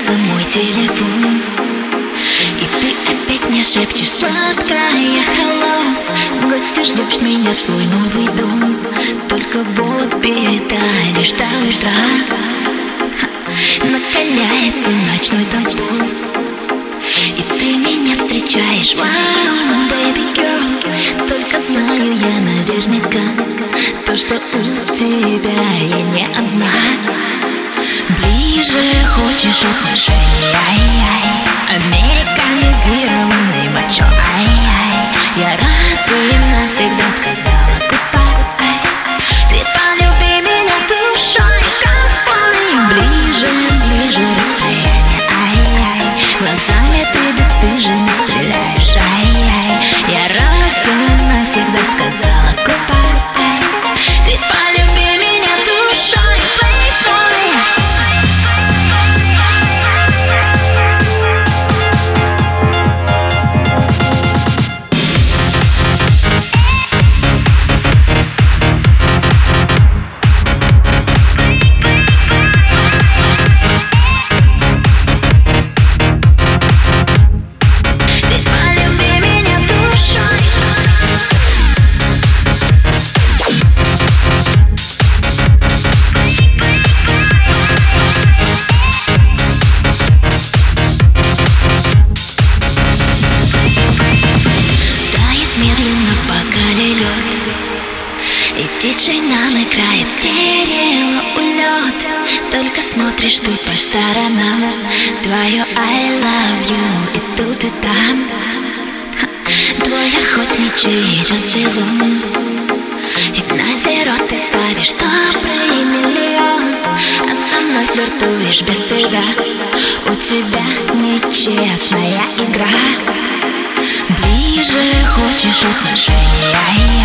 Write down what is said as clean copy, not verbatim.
разрывается мой телефон, и ты опять мне шепчешь сладкое hello. В гости ждешь меня в свой новый дом. Только вот беда, лишь до утра накаляется ночной танцпол, и ты меня встречаешь. Wow, baby girl, только знаю я наверняка то, что у тебя я не одна. Ближе хочешь отношений, ай-яй, американизированный мачо, ай-яй. Я раз и навсегда сказала goodbye. Ты полюби меня душой, ковбой. Ближе, ближе расстояние, ай-яй. Глазами ты бесстыжими стреляешь, ай-яй. Я раз и навсегда сказала goodbye. Ты полюби меня душой, playboy. И диджей нам играет стерео улет. Только смотришь ты по сторонам. Твое I love you и тут и там. Твой охотничий идет сезон, и на зеро ты ставишь добрый миллион, а со мной флиртуешь без стыда. У тебя нечестная игра. Ближе хочешь отношений,